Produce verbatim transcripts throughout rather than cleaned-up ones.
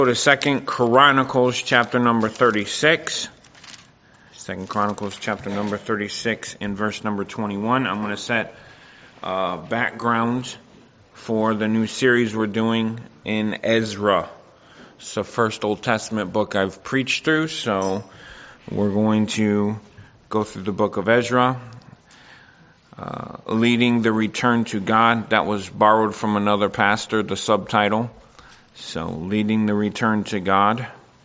Go to Second Chronicles chapter number thirty-six. Second Chronicles chapter number thirty-six and verse number twenty-one. I'm going to set uh, background for the new series we're doing in Ezra. It's the first Old Testament book I've preached through, so we're going to go through the book of Ezra. Uh, leading the return to God. That was borrowed from another pastor, the subtitle. So, leading the return to God.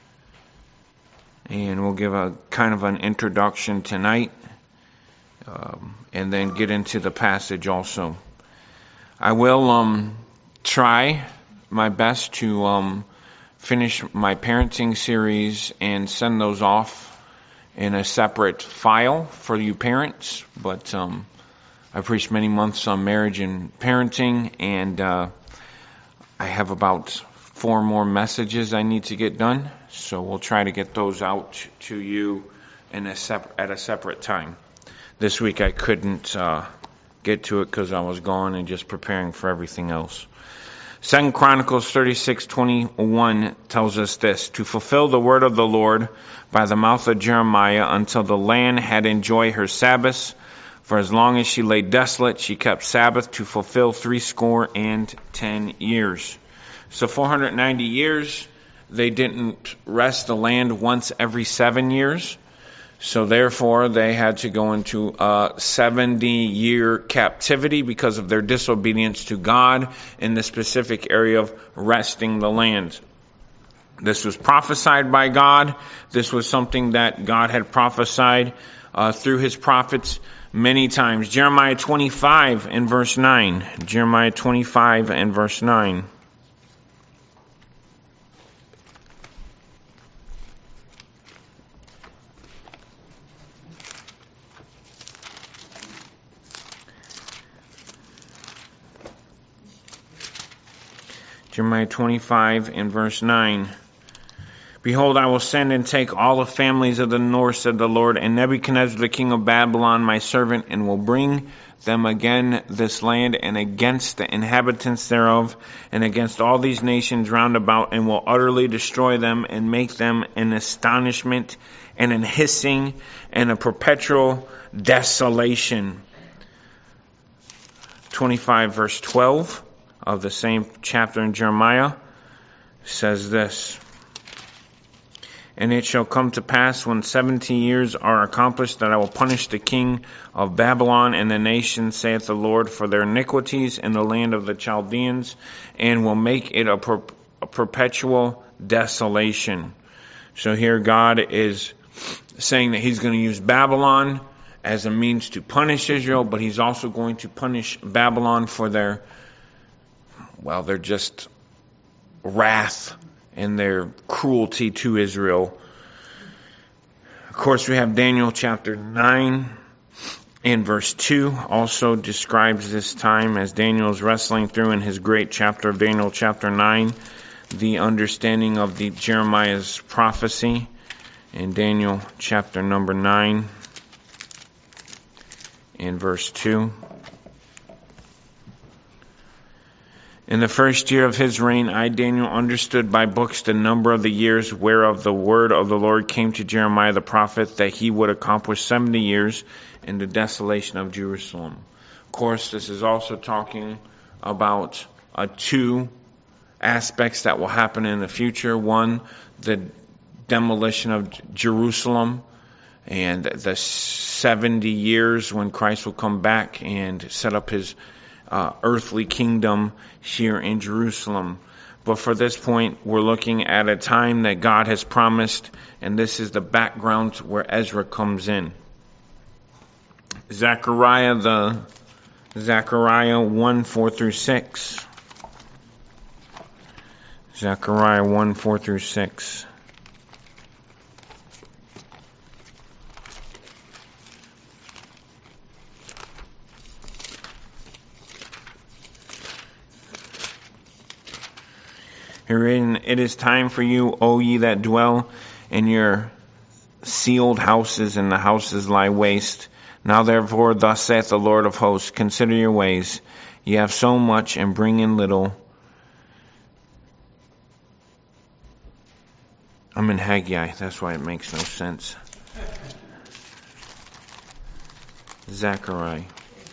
And we'll give a kind of an introduction tonight. Um, and then get into the passage also. I will um, try my best to um, finish my parenting series and send those off in a separate file for you parents. But um, I preached many months on marriage and parenting, and uh, I have about four more messages I need to get done, so we'll try to get those out to you in a sep- at a separate time. This week I couldn't uh, get to it because I was gone and just preparing for everything else. Second Chronicles thirty-six twenty-one tells us this: to fulfill the word of the Lord by the mouth of Jeremiah, until the land had enjoyed her Sabbaths. For as long as she lay desolate, she kept Sabbath to fulfill threescore and ten years. So four hundred ninety years, they didn't rest the land once every seven years. So therefore, they had to go into a seventy-year captivity because of their disobedience to God in the specific area of resting the land. This was prophesied by God. This was something that God had prophesied uh, through his prophets many times. Jeremiah twenty-five and verse nine. Jeremiah twenty-five and verse nine. Jeremiah twenty-five and verse nine. Behold, I will send and take all the families of the north, said the Lord, and Nebuchadnezzar the king of Babylon, my servant, and will bring them again this land, and against the inhabitants thereof, and against all these nations round about, and will utterly destroy them, and make them an astonishment, and an hissing, and a perpetual desolation. twenty-five verse twelve of the same chapter in Jeremiah says this: and it shall come to pass when seventy years are accomplished that I will punish the king of Babylon and the nation, saith the Lord, for their iniquities in the land of the Chaldeans, and will make it a, per- a perpetual desolation. So here God is saying that he's going to use Babylon as a means to punish Israel, but he's also going to punish Babylon for their, well, they're just wrath and their cruelty to Israel. Of course, we have Daniel chapter nine and verse two also describes this time as Daniel is wrestling through in his great chapter of Daniel chapter nine, the understanding of the Jeremiah's prophecy. In Daniel chapter number nine and verse two. In the first year of his reign, I, Daniel, understood by books the number of the years whereof the word of the Lord came to Jeremiah the prophet, that he would accomplish seventy years in the desolation of Jerusalem. Of course, this is also talking about uh, two aspects that will happen in the future. One, the demolition of Jerusalem, and the seventy years when Christ will come back and set up his Uh, earthly kingdom here in Jerusalem. But for this point, we're looking at a time that God has promised, and this is the background where Ezra comes in. Zechariah the Zechariah one four through six. Zechariah one four through six. Herein it is time for you, O ye that dwell in your sealed houses, and the houses lie waste. Now therefore, thus saith the Lord of hosts, consider your ways. Ye have so much, and bring in little. I'm in Haggai. That's why it makes no sense. Zechariah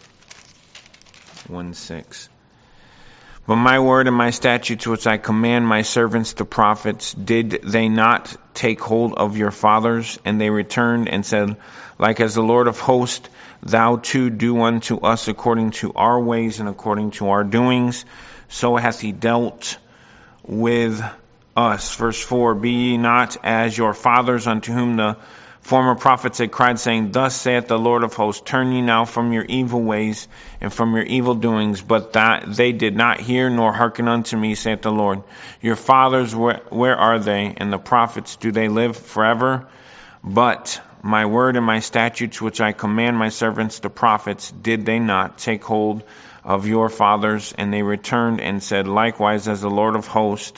one six. But my word and my statutes which I command my servants the prophets, did they not take hold of your fathers? And they returned and said, like as the Lord of hosts, thou too do unto us according to our ways and according to our doings. So hath he dealt with us. Verse four, be ye not as your fathers, unto whom the former prophets had cried, saying, thus saith the Lord of hosts, turn ye now from your evil ways and from your evil doings. But that they did not hear nor hearken unto me, saith the Lord. Your fathers, where, where are they? And the prophets, do they live forever? But my word and my statutes, which I command my servants the prophets, did they not take hold of your fathers? And they returned and said, likewise as the Lord of hosts,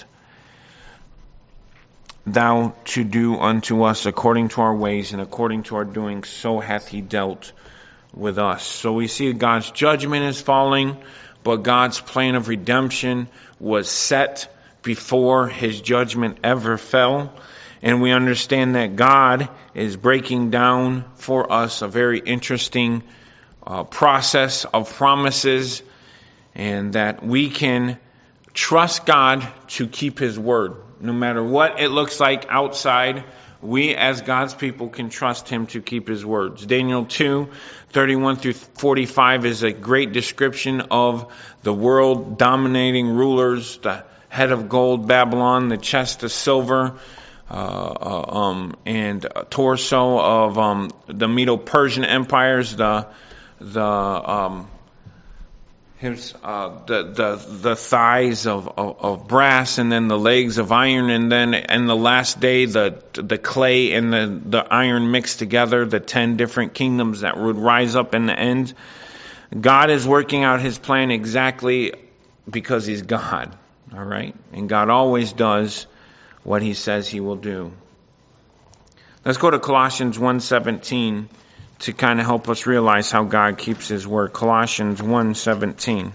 thou to do unto us according to our ways and according to our doings, so hath he dealt with us. So we see God's judgment is falling, but God's plan of redemption was set before his judgment ever fell. And we understand that God is breaking down for us a very interesting uh, process of promises, and that we can trust God to keep his word. No matter what it looks like outside, we as God's people can trust him to keep his words. Daniel two, thirty-one through forty-five is a great description of the world dominating rulers, the head of gold, Babylon, the chest of silver, uh, uh, um, and torso of um, the Medo-Persian empires, the the um, His, uh, the, the, the thighs of, of, of brass, and then the legs of iron, and then in the last day, the, the clay and the, the iron mixed together, the ten different kingdoms that would rise up in the end. God is working out his plan exactly because he's God. All right. And God always does what he says he will do. Let's go to Colossians one seventeen. To kind of help us realize how God keeps his word. Colossians one seventeen.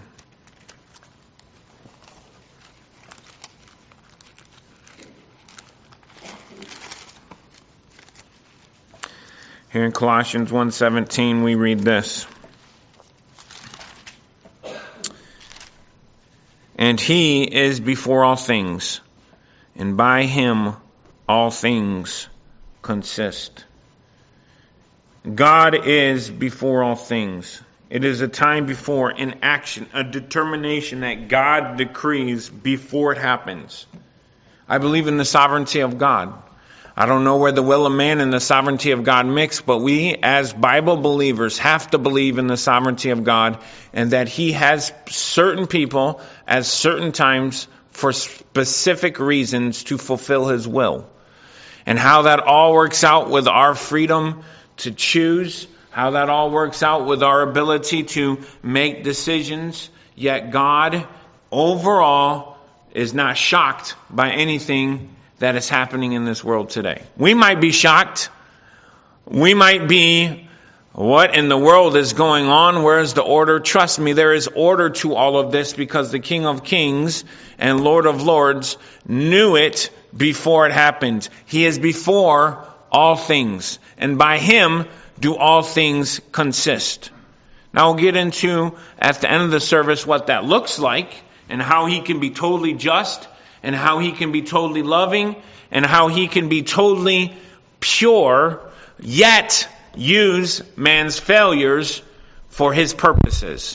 Here in Colossians one seventeen we read this. And he is before all things, and by him all things consist. God is before all things. It is a time before, an action, a determination that God decrees before it happens. I believe in the sovereignty of God. I don't know where the will of man and the sovereignty of God mix, but we as Bible believers have to believe in the sovereignty of God, and that he has certain people at certain times for specific reasons to fulfill his will. And how that all works out with our freedom to choose, how that all works out with our ability to make decisions, yet God overall is not shocked by anything that is happening in this world today. We might be shocked. We might be, what in the world is going on? Where is the order? Trust me, there is order to all of this, because the King of Kings and Lord of Lords knew it before it happened. He is before all things, and by him do all things consist. Now we'll get into, at the end of the service, what that looks like, and how he can be totally just, and how he can be totally loving, and how he can be totally pure, yet use man's failures for his purposes.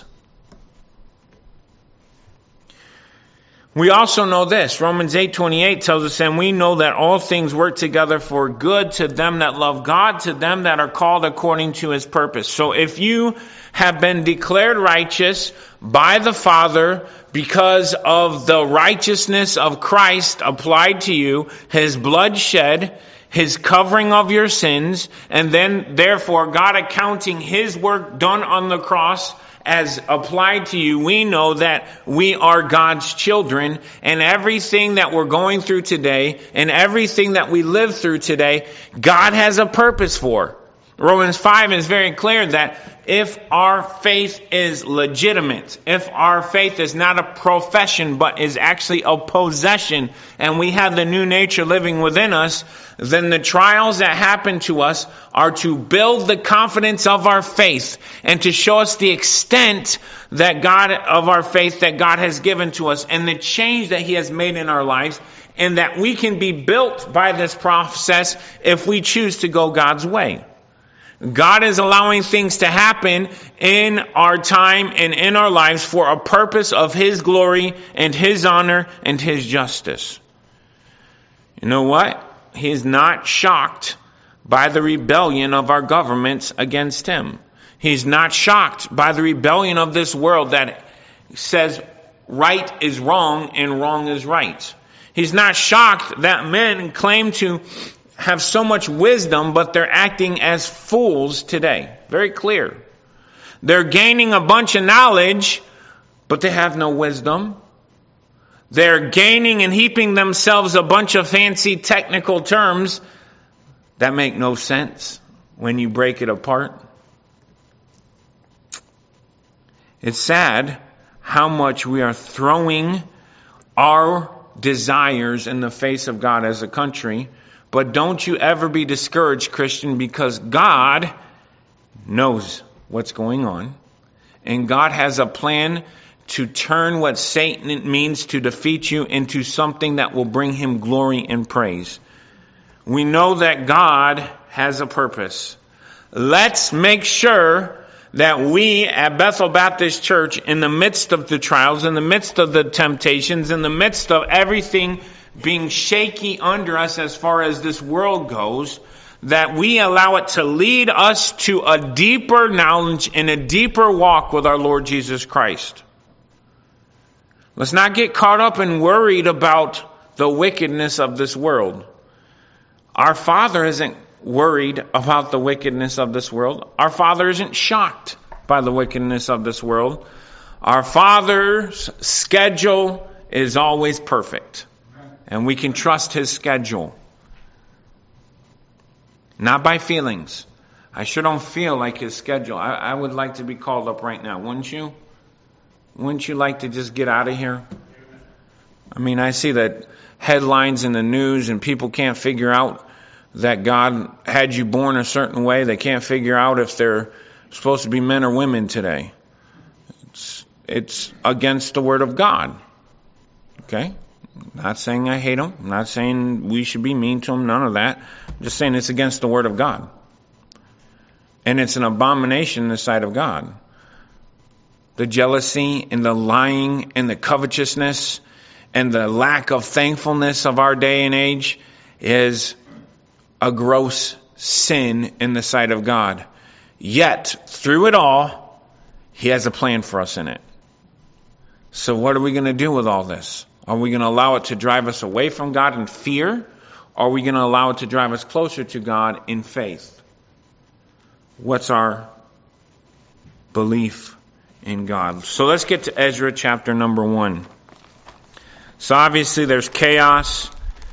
We also know this. Romans eight twenty-eight tells us, and we know that all things work together for good to them that love God, to them that are called according to his purpose. So if you have been declared righteous by the Father because of the righteousness of Christ applied to you, his blood shed, his covering of your sins, and then therefore God accounting his work done on the cross as applied to you, we know that we are God's children, and everything that we're going through today and everything that we live through today, God has a purpose for. Romans five is very clear that if our faith is legitimate, if our faith is not a profession but is actually a possession, and we have the new nature living within us, then the trials that happen to us are to build the confidence of our faith and to show us the extent that God of our faith that God has given to us and the change that He has made in our lives, and that we can be built by this process if we choose to go God's way. God is allowing things to happen in our time and in our lives for a purpose of His glory and His honor and His justice. You know what? He is not shocked by the rebellion of our governments against Him. He's not shocked by the rebellion of this world that says right is wrong and wrong is right. He's not shocked that men claim to have so much wisdom, but they're acting as fools today. Very clear. They're gaining a bunch of knowledge, but they have no wisdom. They're gaining and heaping themselves a bunch of fancy technical terms that make no sense when you break it apart. It's sad how much we are throwing our desires in the face of God as a country. But don't you ever be discouraged, Christian, because God knows what's going on. And God has a plan to turn what Satan means to defeat you into something that will bring Him glory and praise. We know that God has a purpose. Let's make sure that we at Bethel Baptist Church, in the midst of the trials, in the midst of the temptations, in the midst of everything being shaky under us as far as this world goes, that we allow it to lead us to a deeper knowledge and a deeper walk with our Lord Jesus Christ. Let's not get caught up and worried about the wickedness of this world. Our Father isn't worried about the wickedness of this world. Our Father isn't shocked by the wickedness of this world. Our Father's schedule is always perfect. And we can trust His schedule. Not by feelings. I sure don't feel like His schedule. I, I would like to be called up right now, wouldn't you? Wouldn't you like to just get out of here? I mean, I see that headlines in the news and people can't figure out that God had you born a certain way. They can't figure out if they're supposed to be men or women today. It's, it's against the Word of God. Okay? I'm not saying I hate them. I'm not saying we should be mean to them. None of that. I'm just saying it's against the Word of God. And it's an abomination in the sight of God. The jealousy and the lying and the covetousness and the lack of thankfulness of our day and age is a gross sin in the sight of God. Yet, through it all, He has a plan for us in it. So what are we going to do with all this? Are we going to allow it to drive us away from God in fear? Or are we going to allow it to drive us closer to God in faith? What's our belief in God? So let's get to Ezra chapter number one. So obviously there's chaos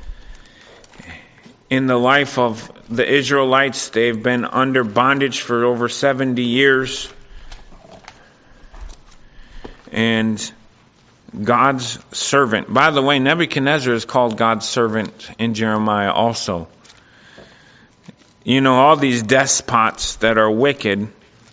in the life of the Israelites. They've been under bondage for over seventy years. And God's servant. By the way, Nebuchadnezzar is called God's servant in Jeremiah also. You know, all these despots that are wicked,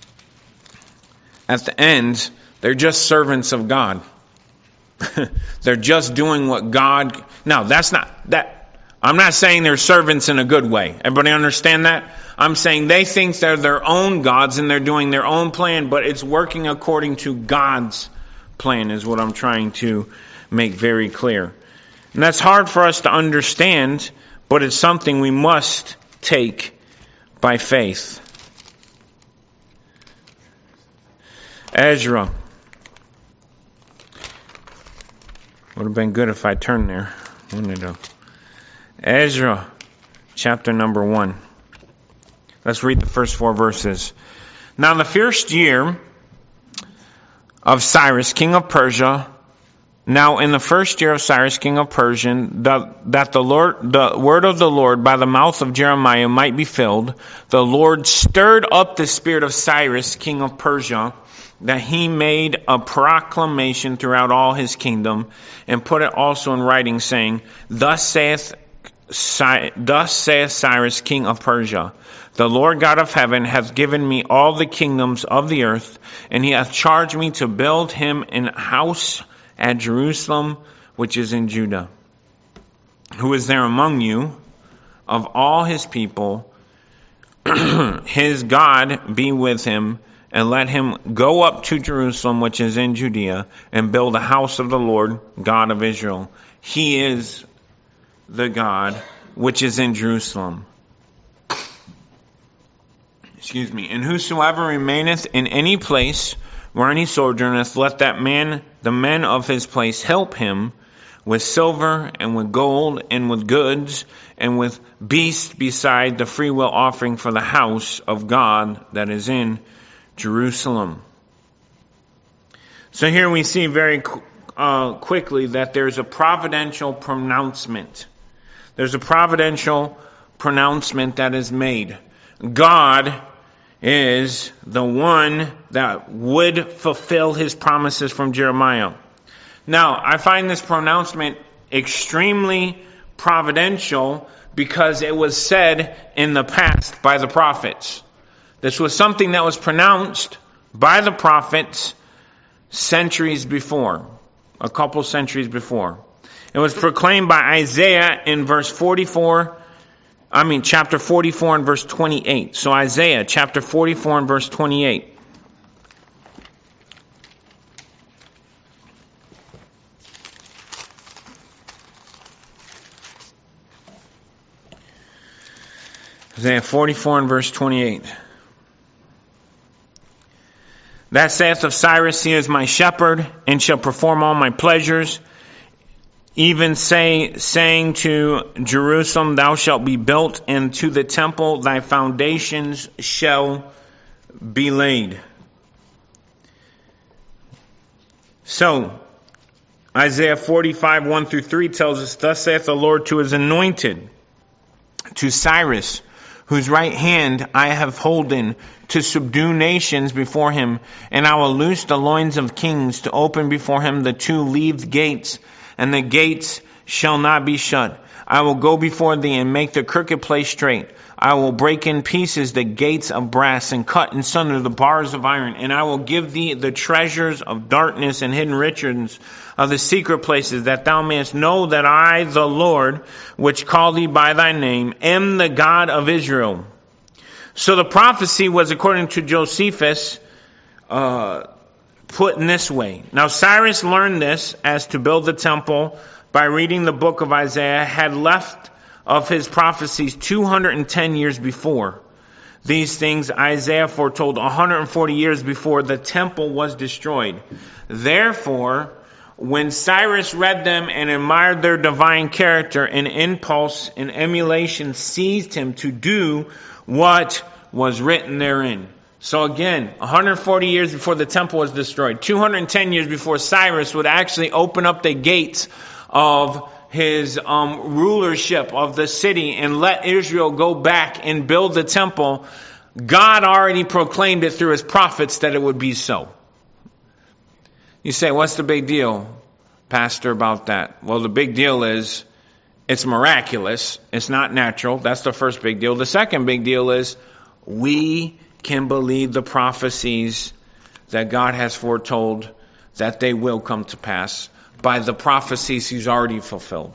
at the end, they're just servants of God. They're just doing what God... Now, that's not... that. I'm not saying they're servants in a good way. Everybody understand that? I'm saying they think they're their own gods and they're doing their own plan, but it's working according to God's plan is what I'm trying to make very clear. And that's hard for us to understand, but it's something we must take by faith. Ezra. Would have been good if I turned there, wouldn't it? Ezra, chapter number one. Let's read the first four verses. Now the first year of Cyrus, king of Persia, Now in the first year of Cyrus, king of Persia, the, that the Lord, the word of the Lord by the mouth of Jeremiah might be filled, the Lord stirred up the spirit of Cyrus, king of Persia, that he made a proclamation throughout all his kingdom, and put it also in writing, saying, Thus saith, Thus saith Cyrus, king of Persia, the Lord God of heaven hath given me all the kingdoms of the earth, and he hath charged me to build him an house at Jerusalem, which is in Judah. Who is there among you, of all his people, his God be with him, and let him go up to Jerusalem, which is in Judea, and build a house of the Lord, God of Israel. He is the God which is in Jerusalem. Excuse me. And whosoever remaineth in any place wherein he sojourneth, let that man, the men of his place, help him with silver and with gold and with goods and with beasts beside the freewill offering for the house of God that is in Jerusalem. So here we see very uh, quickly that there's a providential pronouncement. There's a providential pronouncement that is made. God is the one that would fulfill his promises from Jeremiah. Now, I find this pronouncement extremely providential because it was said in the past by the prophets. This was something that was pronounced by the prophets centuries before, a couple centuries before. It was proclaimed by Isaiah in verse forty-four, I mean chapter forty-four and verse twenty-eight. So Isaiah chapter forty-four and verse twenty-eight. Isaiah forty-four and verse twenty-eight. That saith of Cyrus, he is my shepherd, and shall perform all my pleasures. Even say, saying to Jerusalem, thou shalt be built, and to the temple thy foundations shall be laid. So, Isaiah forty-five, one through three tells us, Thus saith the Lord to his anointed, to Cyrus, whose right hand I have holden, to subdue nations before him, and I will loose the loins of kings, to open before him the two leaved gates, and the gates shall not be shut. I will go before thee and make the crooked place straight. I will break in pieces the gates of brass and cut in sunder the bars of iron. And I will give thee the treasures of darkness and hidden riches of the secret places, that thou mayest know that I, the Lord, which call thee by thy name, am the God of Israel. So the prophecy was, according to Josephus, uh, put in this way. Now Cyrus learned this as to build the temple by reading the book of Isaiah, had left of his prophecies two hundred ten years before. These things Isaiah foretold one hundred forty years before the temple was destroyed. Therefore, when Cyrus read them and admired their divine character, an impulse and emulation seized him to do what was written therein. So again, one hundred forty years before the temple was destroyed, two hundred ten years before Cyrus would actually open up the gates of his um, rulership of the city and let Israel go back and build the temple, God already proclaimed it through his prophets that it would be so. You say, what's the big deal, Pastor, about that? Well, the big deal is it's miraculous. It's not natural. That's the first big deal. The second big deal is we can believe the prophecies that God has foretold that they will come to pass by the prophecies he's already fulfilled.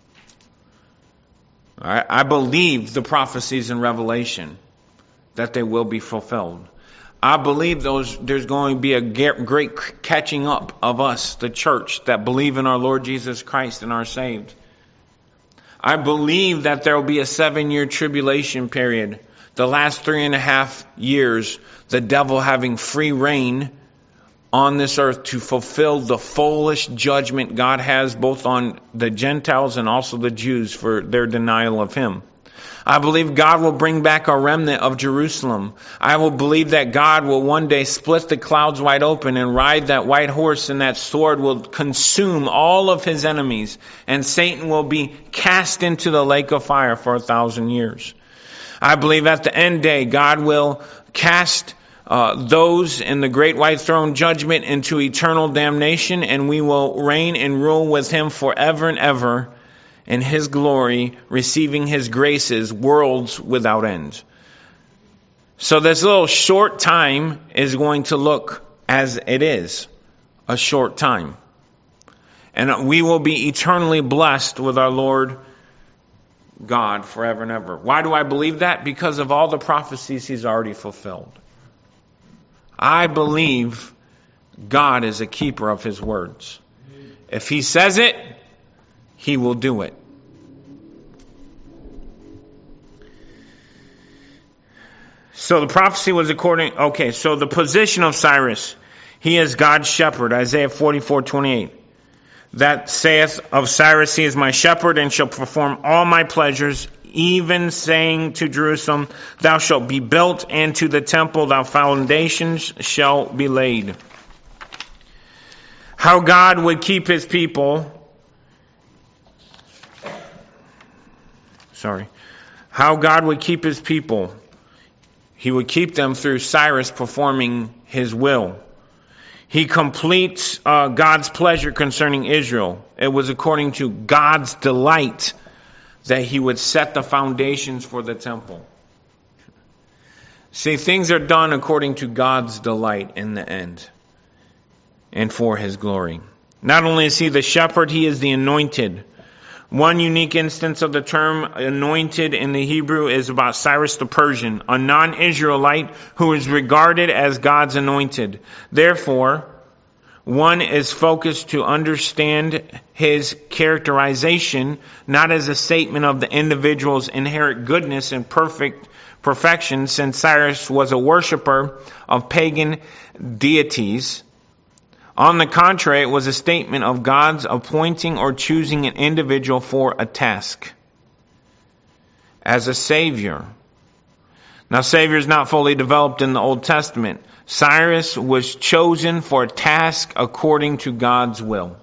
All right? I believe the prophecies in Revelation that they will be fulfilled. I believe those. There's going to be a great catching up of us, the church, that believe in our Lord Jesus Christ and are saved. I believe that there will be a seven-year tribulation period. The last three and a half years, the devil having free reign on this earth to fulfill the foolish judgment God has both on the Gentiles and also the Jews for their denial of him. I believe God will bring back a remnant of Jerusalem. I will believe that God will one day split the clouds wide open and ride that white horse, and that sword will consume all of his enemies, and Satan will be cast into the lake of fire for a thousand years. I believe at the end day God will cast uh, those in the great white throne judgment into eternal damnation, and we will reign and rule with him forever and ever in his glory, receiving his graces, worlds without end. So this little short time is going to look as it is, a short time. And we will be eternally blessed with our Lord God forever and ever. Why do I believe that? Because of all the prophecies he's already fulfilled. I believe God is a keeper of his words. If he says it, he will do it. So the prophecy was according, okay, so the position of Cyrus, he is God's shepherd, Isaiah forty-four twenty-eight. That saith of Cyrus, he is my shepherd and shall perform all my pleasures, even saying to Jerusalem, thou shalt be built, and to the temple thy foundations shall be laid. How God would keep his people, sorry, how God would keep his people. He would keep them through Cyrus performing his will. He completes uh, God's pleasure concerning Israel. It was according to God's delight that he would set the foundations for the temple. See, things are done according to God's delight in the end and for his glory. Not only is he the shepherd, he is the anointed. One unique instance of the term anointed in the Hebrew is about Cyrus the Persian, a non-Israelite who is regarded as God's anointed. Therefore, one is focused to understand his characterization, not as a statement of the individual's inherent goodness and perfect perfection, since Cyrus was a worshiper of pagan deities. On the contrary, it was a statement of God's appointing or choosing an individual for a task as a savior. Now, Savior is not fully developed in the Old Testament. Cyrus was chosen for a task according to God's will.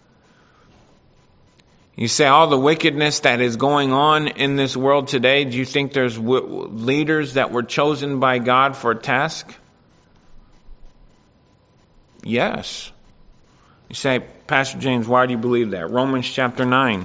You say all the wickedness that is going on in this world today, do you think there's w- leaders that were chosen by God for a task? Yes. You say, Pastor James, why do you believe that? Romans chapter nine.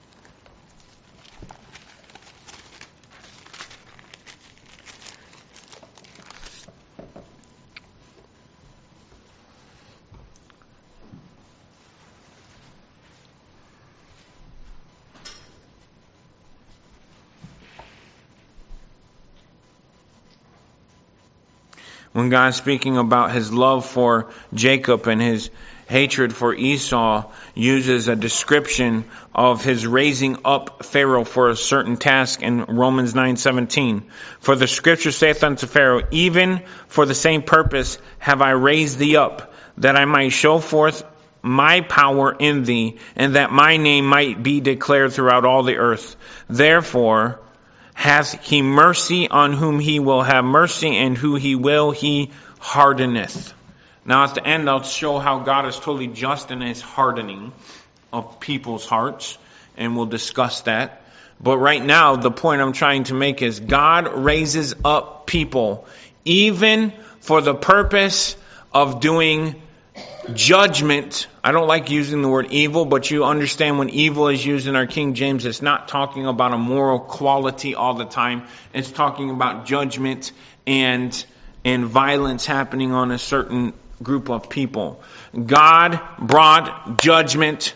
When God's speaking about his love for Jacob and his hatred for Esau, uses a description of his raising up Pharaoh for a certain task in Romans nine seventeen. For the scripture saith unto Pharaoh, even for the same purpose have I raised thee up, that I might show forth my power in thee, and that my name might be declared throughout all the earth. Therefore hath he mercy on whom he will have mercy, and who he will he hardeneth. Now at the end I'll show how God is totally just in his hardening of people's hearts, and we'll discuss that. But right now the point I'm trying to make is God raises up people even for the purpose of doing judgment. I don't like using the word evil, but you understand when evil is used in our King James, it's not talking about a moral quality all the time. It's talking about judgment and and violence happening on a certain group of people. God brought judgment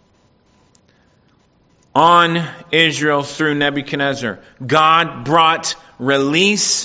on Israel through Nebuchadnezzar. God brought release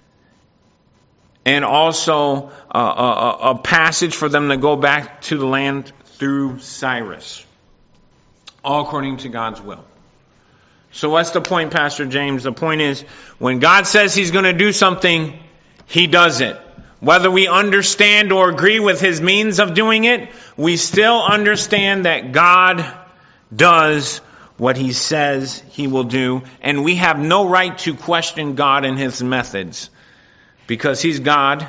and also a, a, a passage for them to go back to the land through Cyrus. All according to God's will. So what's the point, Pastor James? The point is, when God says he's going to do something, he does it. Whether we understand or agree with his means of doing it, we still understand that God does what he says he will do, and we have no right to question God and his methods, because he's God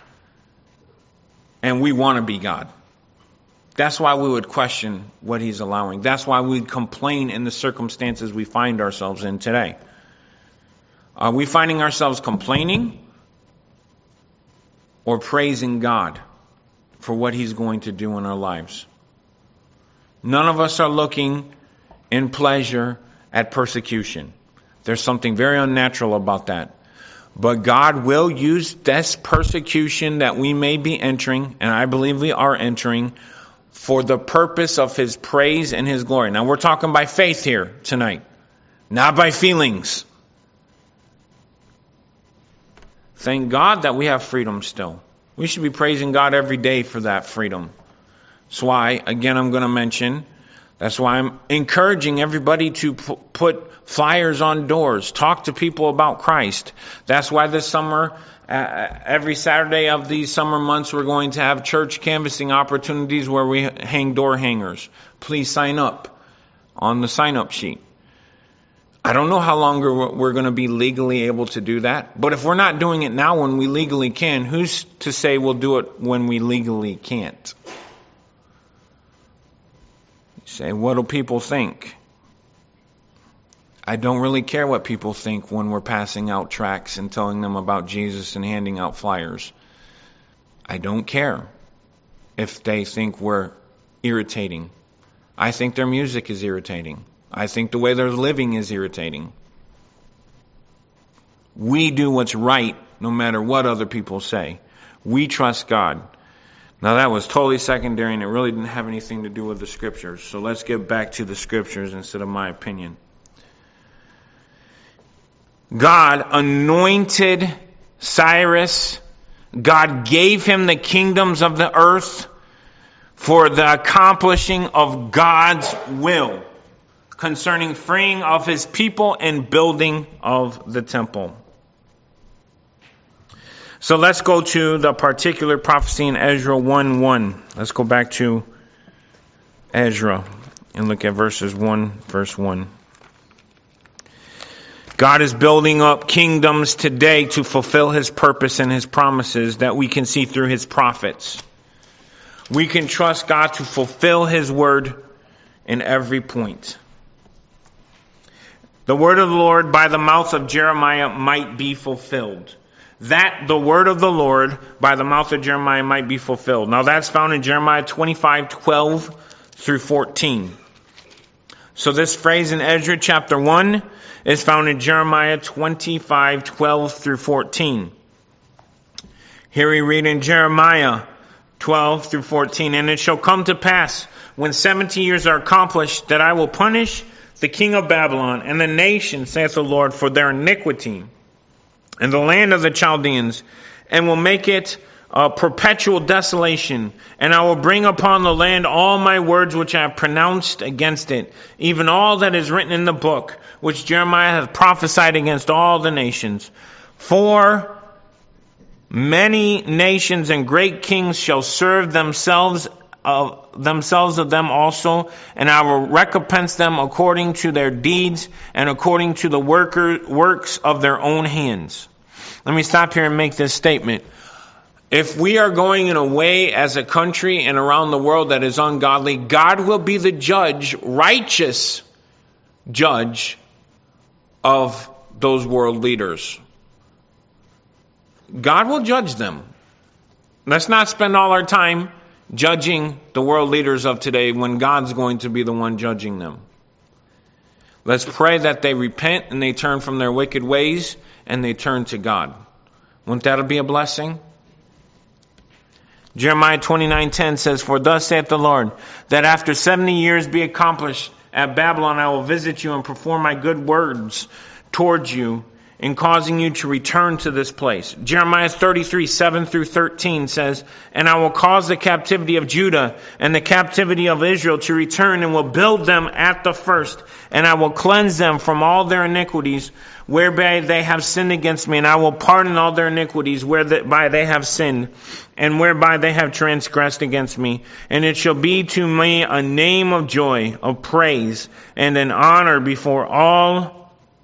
and we want to be God. That's why we would question what he's allowing. That's why we complain in the circumstances we find ourselves in today. Are we finding ourselves complaining or praising God for what he's going to do in our lives? None of us are looking in pleasure at persecution. There's something very unnatural about that. But God will use this persecution that we may be entering, and I believe we are entering, for the purpose of his praise and his glory. Now we're talking by faith here tonight, not by feelings. Thank God that we have freedom still. We should be praising God every day for that freedom. That's why, again, I'm going to mention, that's why I'm encouraging everybody to p- put flyers on doors, talk to people about Christ. That's why this summer, uh, every Saturday of these summer months, we're going to have church canvassing opportunities where we hang door hangers. Please sign up on the sign-up sheet. I don't know how long we're going to be legally able to do that, but if we're not doing it now when we legally can, who's to say we'll do it when we legally can't? Say, what do people think? I don't really care what people think when we're passing out tracts and telling them about Jesus and handing out flyers. I don't care if they think we're irritating. I think their music is irritating. I think the way they're living is irritating. We do what's right no matter what other people say. We trust God. Now that was totally secondary and it really didn't have anything to do with the scriptures. So let's get back to the scriptures instead of my opinion. God anointed Cyrus. God gave him the kingdoms of the earth for the accomplishing of God's will concerning freeing of his people and building of the temple. So let's go to the particular prophecy in Ezra one one. Let's go back to Ezra and look at verses one, verse one. God is building up kingdoms today to fulfill his purpose and his promises that we can see through his prophets. We can trust God to fulfill his word in every point. The word of the Lord by the mouth of Jeremiah might be fulfilled. That the word of the Lord by the mouth of Jeremiah might be fulfilled. Now that's found in Jeremiah twenty-five twelve through fourteen. So this phrase in Ezra chapter one is found in Jeremiah twenty-five twelve through fourteen. Here we read in Jeremiah twelve through fourteen, and it shall come to pass when seventy years are accomplished that I will punish the king of Babylon and the nation, saith the Lord, for their iniquity, and the land of the Chaldeans, and will make it a perpetual desolation. And I will bring upon the land all my words which I have pronounced against it, even all that is written in the book, which Jeremiah hath prophesied against all the nations. For many nations and great kings shall serve themselves of themselves of them also, and I will recompense them according to their deeds and according to the worker, works of their own hands. Let me stop here and make this statement. If we are going in a way as a country and around the world that is ungodly, God will be the judge, righteous judge of those world leaders. God will judge them. Let's not spend all our time judging the world leaders of today when God's going to be the one judging them. Let's pray that they repent and they turn from their wicked ways and they turn to God. Wouldn't that be a blessing? Jeremiah twenty-nine ten says, For thus saith the Lord, that after seventy years be accomplished at Babylon, I will visit you and perform my good words towards you, in causing you to return to this place. Jeremiah thirty-three, seven through thirteen says, and I will cause the captivity of Judah and the captivity of Israel to return, and will build them at the first, and I will cleanse them from all their iniquities whereby they have sinned against me, and I will pardon all their iniquities whereby they have sinned, and whereby they have transgressed against me. And it shall be to me a name of joy, of praise, and an honor before all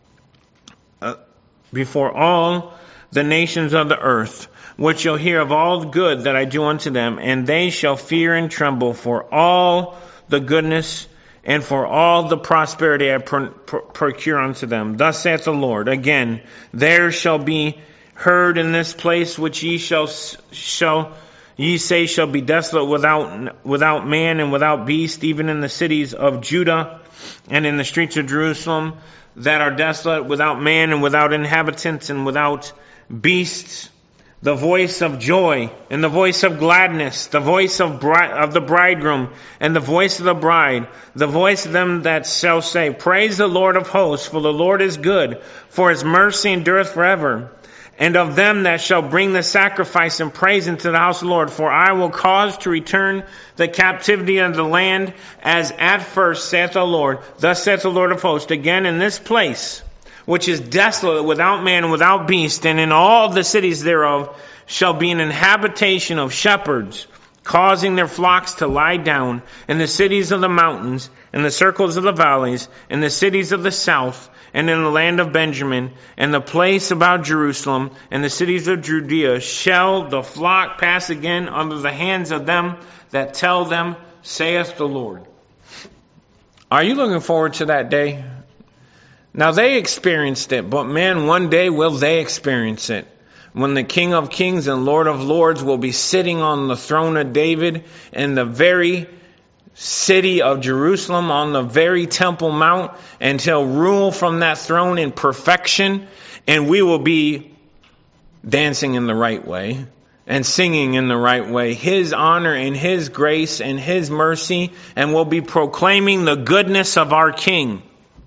before all the nations of the earth, which shall hear of all the good that I do unto them, and they shall fear and tremble for all the goodness and for all the prosperity I pr- pr- procure unto them. Thus saith the Lord, again, there shall be heard in this place which ye shall shall ye say shall be desolate without without man and without beast, even in the cities of Judah and in the streets of Jerusalem, that are desolate, without man and without inhabitants and without beasts, the voice of joy and the voice of gladness, the voice of bride, of the bridegroom and the voice of the bride, the voice of them that shall say, praise the Lord of hosts, for the Lord is good, for his mercy endureth forever. And of them that shall bring the sacrifice and praise into the house of the Lord, for I will cause to return the captivity of the land as at first, saith the Lord. Thus saith the Lord of hosts, again in this place, which is desolate, without man and without beast, and in all the cities thereof shall be an habitation of shepherds, causing their flocks to lie down, in the cities of the mountains, in the circles of the valleys, in the cities of the south, and in the land of Benjamin, and the place about Jerusalem, and the cities of Judea, shall the flock pass again under the hands of them that tell them, saith the Lord. Are you looking forward to that day? Now they experienced it, but man, one day will they experience it. When the King of Kings and Lord of Lords will be sitting on the throne of David in the very city of Jerusalem, on the very Temple Mount, and he'll rule from that throne in perfection, and we will be dancing in the right way and singing in the right way, his honor and his grace and his mercy, and we'll be proclaiming the goodness of our King.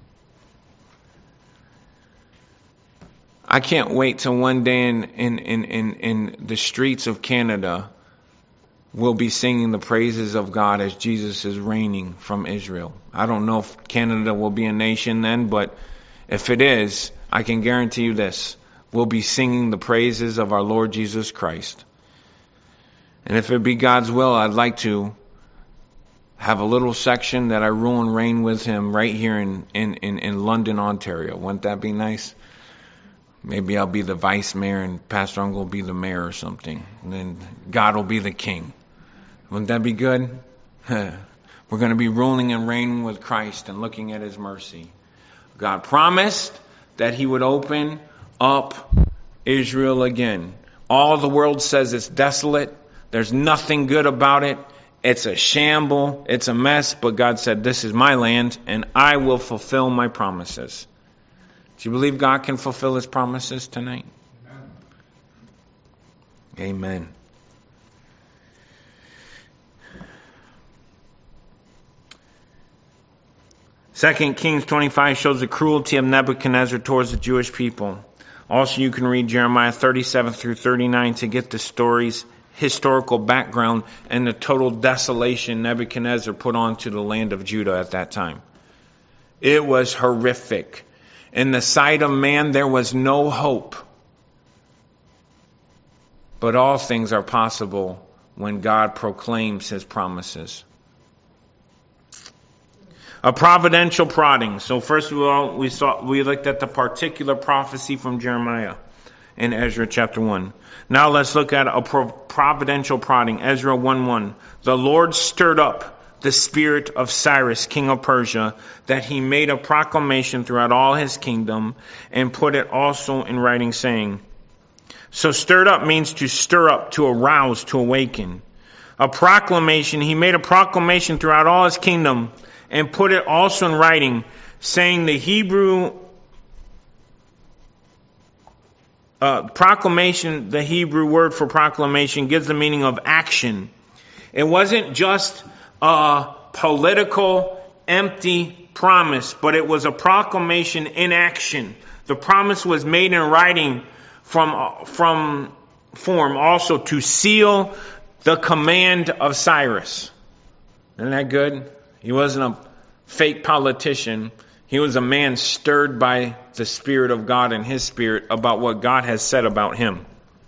I can't wait till one day in, in, in, in, in the streets of Canada we'll be singing the praises of God as Jesus is reigning from Israel. I don't know if Canada will be a nation then, but if it is, I can guarantee you this. We'll be singing the praises of our Lord Jesus Christ. And if it be God's will, I'd like to have a little section that I rule and reign with him right here in, in, in, in London, Ontario. Wouldn't that be nice? Maybe I'll be the vice mayor and Pastor Uncle will be the mayor or something. And then God will be the king. Wouldn't that be good? We're going to be ruling and reigning with Christ and looking at his mercy. God promised that he would open up Israel again. All the world says it's desolate. There's nothing good about it. It's a shamble. It's a mess. But God said, this is my land and I will fulfill my promises. Do you believe God can fulfill his promises tonight? Amen. Amen. Second Kings twenty-five shows the cruelty of Nebuchadnezzar towards the Jewish people. Also, you can read Jeremiah thirty-seven through thirty-nine to get the story's historical background and the total desolation Nebuchadnezzar put onto the land of Judah at that time. It was horrific. In the sight of man, there was no hope. But all things are possible when God proclaims his promises. A providential prodding. So first of all, we saw we looked at the particular prophecy from Jeremiah in Ezra chapter one. Now let's look at a providential prodding. Ezra one one. The Lord stirred up the spirit of Cyrus, king of Persia, that he made a proclamation throughout all his kingdom and put it also in writing, saying. So stirred up means to stir up, to arouse, to awaken. A proclamation, he made a proclamation throughout all his kingdom and put it also in writing, saying the Hebrew uh, proclamation, the Hebrew word for proclamation gives the meaning of action. It wasn't just a political, empty promise, but it was a proclamation in action. The promise was made in writing from, from form also to seal the command of Cyrus. Isn't that good? He wasn't a fake politician. He was a man stirred by the Spirit of God and His Spirit about what God has said about him.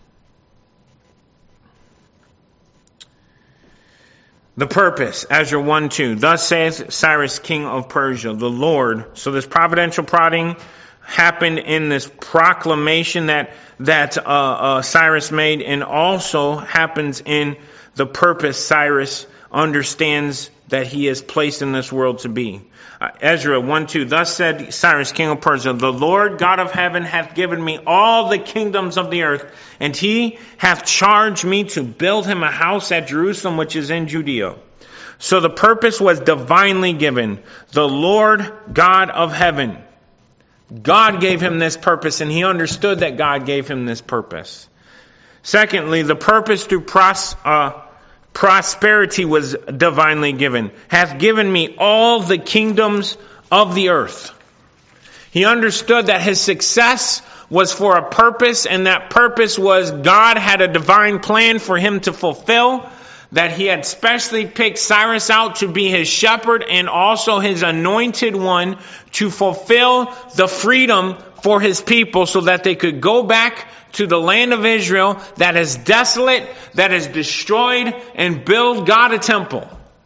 The purpose, Ezra one two. Thus saith Cyrus, king of Persia, the Lord. So this providential prodding happened in this proclamation that that uh, uh, Cyrus made, and also happens in the purpose Cyrus understands that he is placed in this world to be. Uh, Ezra one two. Thus said Cyrus, king of Persia, the Lord God of heaven hath given me all the kingdoms of the earth, and He hath charged me to build Him a house at Jerusalem, which is in Judea. So the purpose was divinely given. The Lord God of heaven. God gave him this purpose, and he understood that God gave him this purpose. Secondly, the purpose through pros, uh, prosperity was divinely given. Hath given me all the kingdoms of the earth. He understood that his success was for a purpose, and that purpose was God had a divine plan for him to fulfill, that He had specially picked Cyrus out to be His shepherd and also His anointed one to fulfill the freedom for His people so that they could go back to the land of Israel that is desolate, that is destroyed, and build God a temple.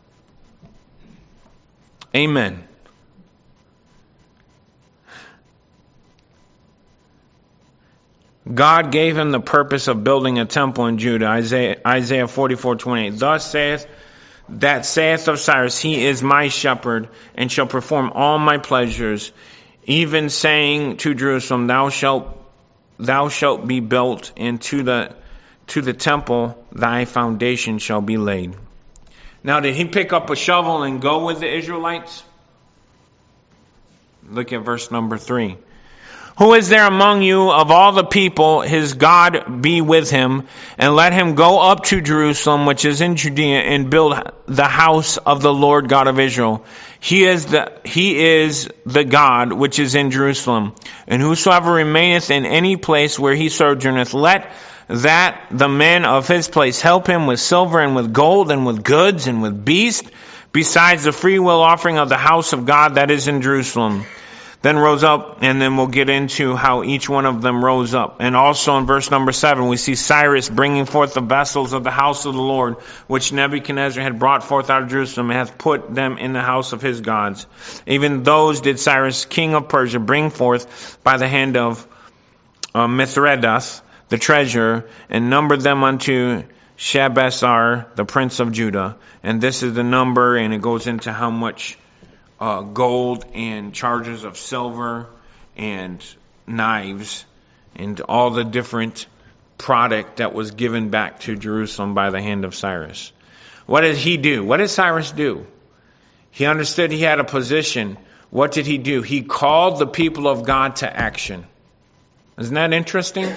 Amen. God gave him the purpose of building a temple in Judah. Isaiah, Isaiah forty-four twenty-eight. Thus saith, that saith of Cyrus, He is my shepherd, and shall perform all my pleasures, even saying to Jerusalem, Thou shalt, thou shalt be built, and to the, to the temple thy foundation shall be laid. Now, did he pick up a shovel and go with the Israelites? Look at verse number three. Who is there among you of all the people, his God be with him, and let him go up to Jerusalem, which is in Judea, and build the house of the Lord God of Israel. He is the, he is the God which is in Jerusalem. And whosoever remaineth in any place where he sojourneth, let that the men of his place help him with silver and with gold and with goods and with beasts, besides the freewill offering of the house of God that is in Jerusalem. Then rose up, and then we'll get into how each one of them rose up. And also in verse number seven, we see Cyrus bringing forth the vessels of the house of the Lord, which Nebuchadnezzar had brought forth out of Jerusalem, and hath put them in the house of his gods. Even those did Cyrus, king of Persia, bring forth by the hand of uh, Mithredath, the treasurer, and numbered them unto Shabbassar, the prince of Judah. And this is the number, and it goes into how much Uh, gold and charges of silver and knives and all the different product that was given back to Jerusalem by the hand of Cyrus. What did he do? What did Cyrus do? He understood he had a position. What did he do? He called the people of God to action. Isn't that interesting?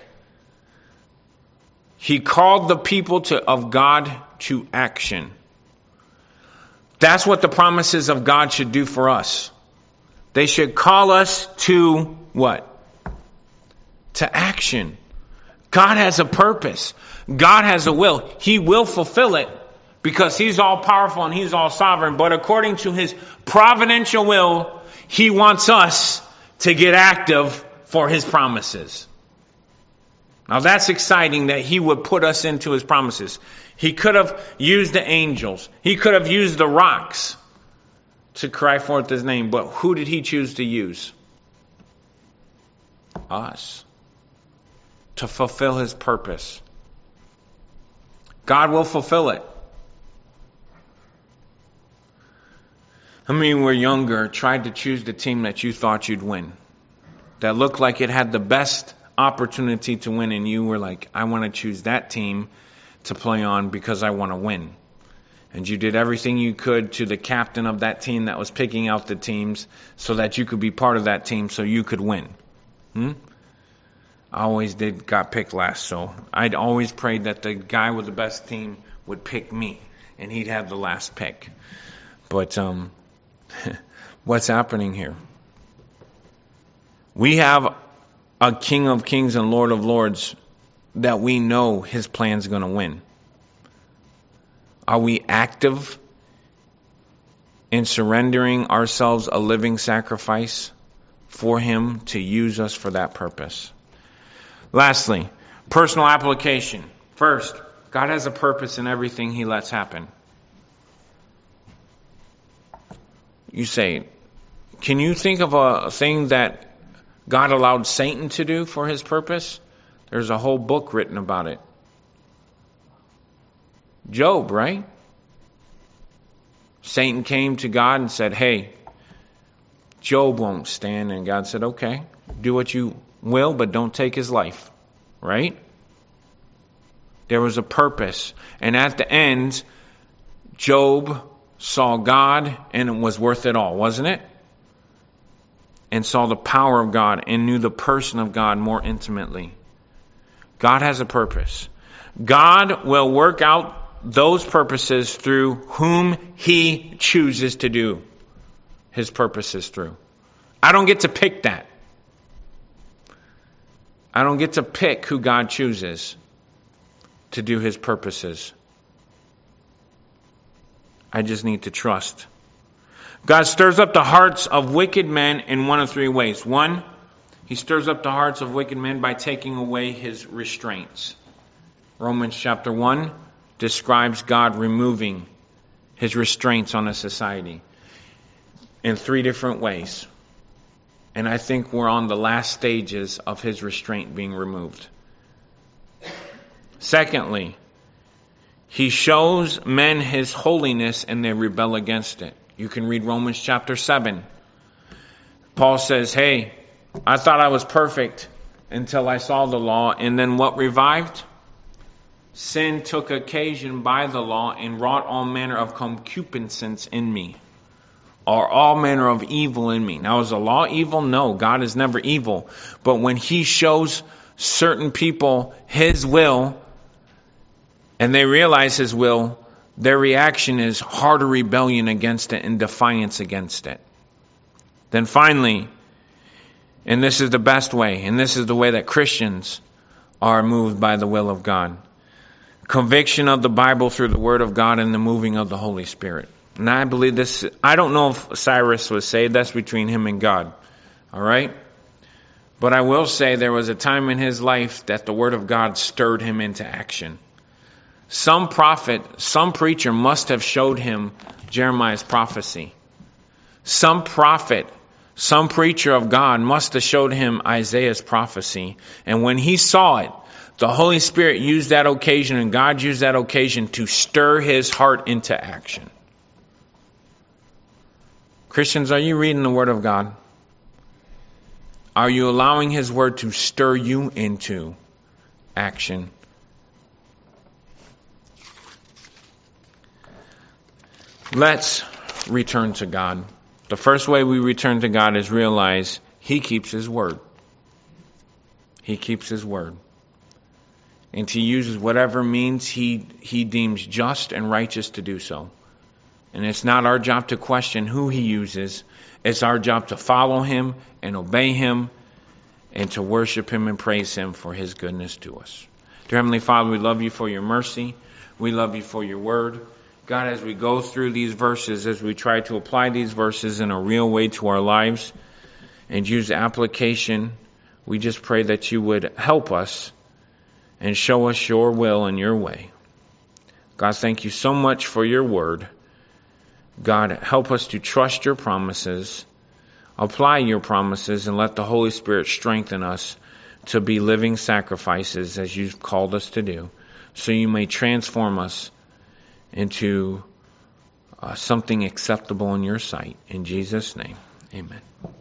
He called the people to, of God to action. That's what the promises of God should do for us. They should call us to what? To action. God has a purpose. God has a will. He will fulfill it because He's all powerful and He's all sovereign. But according to His providential will, He wants us to get active for His promises. Now that's exciting that He would put us into His promises. He could have used the angels. He could have used the rocks to cry forth His name. But who did He choose to use? Us. To fulfill His purpose. God will fulfill it. How many were younger, tried to choose the team that you thought you'd win? That looked like it had the best opportunity to win, and you were like, I want to choose that team to play on because I want to win. And you did everything you could to the captain of that team that was picking out the teams so that you could be part of that team so you could win. Hmm? I always did got picked last, so I'd always prayed that the guy with the best team would pick me and he'd have the last pick. But um, what's happening here? We have a King of Kings and Lord of Lords that we know his plan's going to win. Are we active in surrendering ourselves a living sacrifice for him to use us for that purpose? Lastly, personal application. First, God has a purpose in everything he lets happen. You say, can you think of a thing that God allowed Satan to do for his purpose? There's a whole book written about it. Job, right? Satan came to God and said, hey, Job won't stand. And God said, okay, do what you will, but don't take his life. Right? There was a purpose. And at the end, Job saw God and it was worth it all, wasn't it? And saw the power of God and knew the person of God more intimately. God has a purpose. God will work out those purposes through whom he chooses to do his purposes through. I don't get to pick that. I don't get to pick who God chooses to do his purposes. I just need to trust. God stirs up the hearts of wicked men in one of three ways. One, he stirs up the hearts of wicked men by taking away his restraints. Romans chapter one describes God removing his restraints on a society in three different ways. And I think we're on the last stages of his restraint being removed. Secondly, he shows men his holiness and they rebel against it. You can read Romans chapter seven. Paul says, hey, I thought I was perfect until I saw the law. And then what revived? Sin took occasion by the law and wrought all manner of concupiscence in me. Or all manner of evil in me. Now is the law evil? No, God is never evil. But when he shows certain people his will and they realize his will, their reaction is harder rebellion against it and defiance against it. Then finally, and this is the best way, and this is the way that Christians are moved by the will of God. Conviction of the Bible through the Word of God and the moving of the Holy Spirit. And I believe this, I don't know if Cyrus was saved, that's between him and God. All right? But I will say there was a time in his life that the Word of God stirred him into action. Some prophet, some preacher must have showed him Jeremiah's prophecy. Some prophet, some preacher of God must have showed him Isaiah's prophecy. And when he saw it, the Holy Spirit used that occasion and God used that occasion to stir his heart into action. Christians, are you reading the Word of God? Are you allowing his Word to stir you into action? Let's return to God. The first way we return to God is realize he keeps his word. He keeps his word. And he uses whatever means he, he deems just and righteous to do so. And it's not our job to question who he uses. It's our job to follow him and obey him and to worship him and praise him for his goodness to us. Dear Heavenly Father, we love you for your mercy. We love you for your word. God, as we go through these verses, as we try to apply these verses in a real way to our lives and use application, we just pray that you would help us and show us your will and your way. God, thank you so much for your word. God, help us to trust your promises, apply your promises, and let the Holy Spirit strengthen us to be living sacrifices as you've called us to do, so you may transform us into uh, something acceptable in your sight. In Jesus' name, amen.